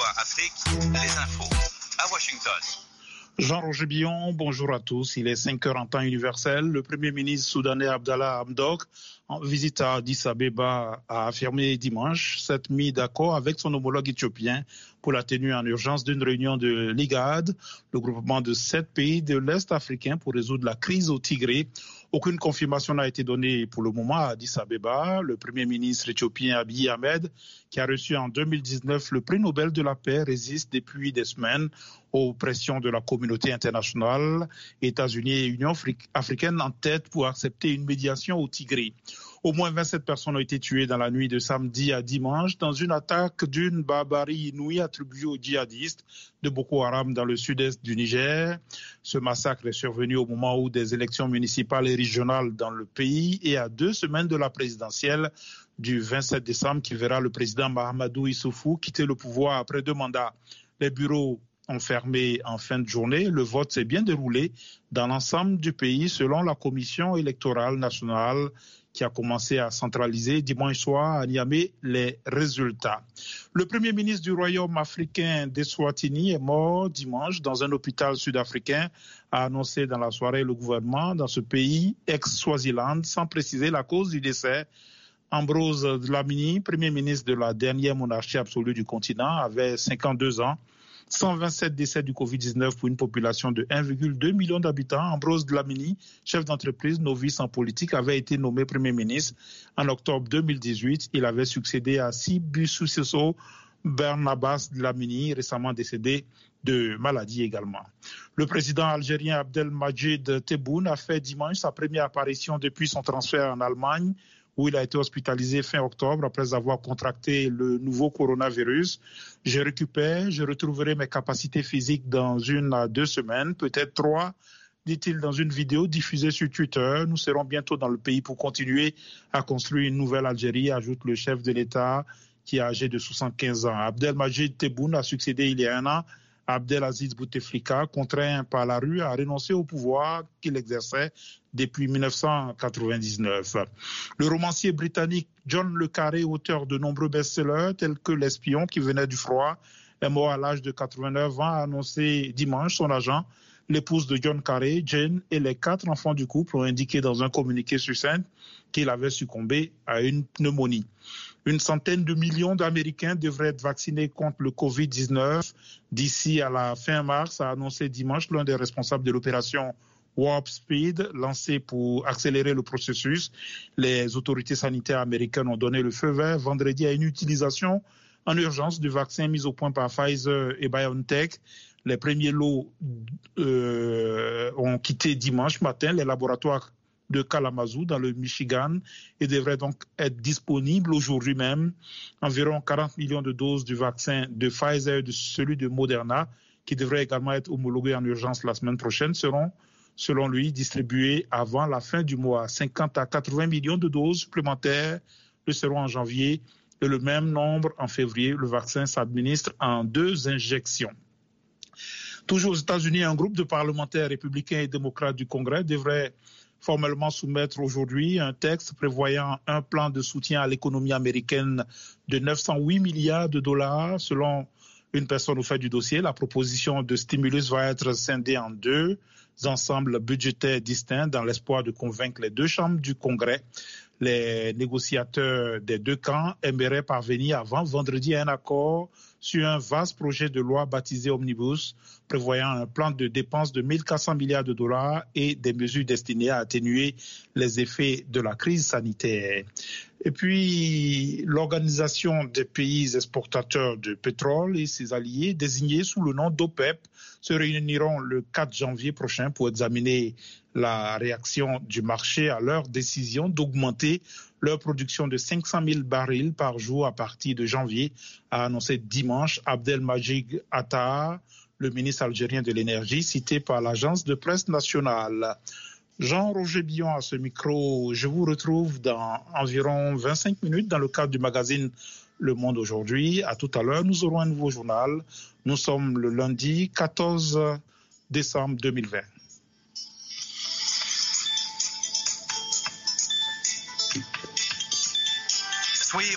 Afrique, les infos à Washington. Jean-Roger Billon, bonjour à tous. Il est 5h en temps universel. Le Premier ministre soudanais Abdallah Hamdok, en visite à Addis Abeba, a affirmé dimanche s'être mis d'accord avec son homologue éthiopien pour la tenue en urgence d'une réunion de l'IGAD, le groupement de 7 pays de l'Est africain pour résoudre la crise au Tigré. Aucune confirmation n'a été donnée pour le moment à Addis Abeba. Le Premier ministre éthiopien Abiy Ahmed, qui a reçu en 2019 le prix Nobel de la paix, résiste depuis des semaines aux pressions de la communauté internationale, États-Unis et Union africaine en tête pour accepter une médiation au Tigré. Au moins 27 personnes ont été tuées dans la nuit de samedi à dimanche dans une attaque d'une barbarie inouïe attribuée aux djihadistes de Boko Haram dans le sud-est du Niger. Ce massacre est survenu au moment où des élections municipales et régionales dans le pays et à 2 semaines de la présidentielle du 27 décembre qui verra le président Mahamadou Issoufou quitter le pouvoir après 2 mandats. Les bureaux ont fermé en fin de journée. Le vote s'est bien déroulé dans l'ensemble du pays selon la Commission électorale nationale qui a commencé à centraliser dimanche soir à Niamey les résultats. Le Premier ministre du Royaume africain d'Eswatini est mort dimanche dans un hôpital sud-africain, a annoncé dans la soirée le gouvernement dans ce pays, ex-Swaziland, sans préciser la cause du décès. Ambrose Dlamini, Premier ministre de la dernière monarchie absolue du continent, avait 52 ans. 127 décès du Covid-19 pour une population de 1,2 million d'habitants. Ambrose Dlamini, chef d'entreprise novice en politique, avait été nommé Premier ministre en octobre 2018. Il avait succédé à Sibusiso Barnabas Dlamini, récemment décédé de maladie également. Le président algérien Abdelmadjid Tebboune a fait dimanche sa première apparition depuis son transfert en Allemagne, où il a été hospitalisé fin octobre après avoir contracté le nouveau coronavirus. Je retrouverai mes capacités physiques dans 1 à 2 semaines, peut-être 3, dit-il dans une vidéo diffusée sur Twitter. Nous serons bientôt dans le pays pour continuer à construire une nouvelle Algérie, ajoute le chef de l'État qui est âgé de 75 ans. Abdelmadjid Tebboune a succédé il y a 1 an à Abdelaziz Bouteflika, contraint par la rue à renoncer au pouvoir qu'il exerçait depuis 1999. Le romancier britannique John le Carré, auteur de nombreux best-sellers tels que L'espion qui venait du froid, est mort à l'âge de 89 ans, a annoncé dimanche son agent. L'épouse de John Carré, Jane, et les 4 enfants du couple ont indiqué dans un communiqué succinct qu'il avait succombé à une pneumonie. 100 millions d'Américains devraient être vaccinés contre le Covid-19 d'ici à la fin mars, a annoncé dimanche l'un des responsables de l'opération Warp Speed, lancée pour accélérer le processus. Les autorités sanitaires américaines ont donné le feu vert vendredi à une utilisation en urgence du vaccin mis au point par Pfizer et BioNTech. Les premiers lots ont quitté dimanche matin les laboratoires de Kalamazoo dans le Michigan et devraient donc être disponibles aujourd'hui même. Environ 40 millions de doses du vaccin de Pfizer et de celui de Moderna, qui devraient également être homologués en urgence la semaine prochaine, seront, selon lui, distribués avant la fin du mois. 50 à 80 millions de doses supplémentaires le seront en janvier et le même nombre en février. Le vaccin s'administre en 2 injections. Toujours aux États-Unis, un groupe de parlementaires républicains et démocrates du Congrès devrait formellement soumettre aujourd'hui un texte prévoyant un plan de soutien à l'économie américaine de 908 milliards de dollars. Selon une personne au fait du dossier, la proposition de stimulus va être scindée en 2 ensembles budgétaires distincts dans l'espoir de convaincre les 2 chambres du Congrès. Les négociateurs des 2 camps aimeraient parvenir avant vendredi à un accord sur un vaste projet de loi baptisé Omnibus, prévoyant un plan de dépenses de 1400 milliards de dollars et des mesures destinées à atténuer les effets de la crise sanitaire. Et puis, l'Organisation des pays exportateurs de pétrole et ses alliés, désignés sous le nom d'OPEP, se réuniront le 4 janvier prochain pour examiner la réaction du marché à leur décision d'augmenter leur production de 500 000 barils par jour à partir de janvier, a annoncé dimanche Abdelmadjid Attah, le ministre algérien de l'énergie, cité par l'agence de presse nationale. Jean-Roger Billon à ce micro. Je vous retrouve dans environ 25 minutes dans le cadre du magazine Le Monde aujourd'hui. À tout à l'heure, nous aurons un nouveau journal. Nous sommes le lundi 14 décembre 2020. Soyez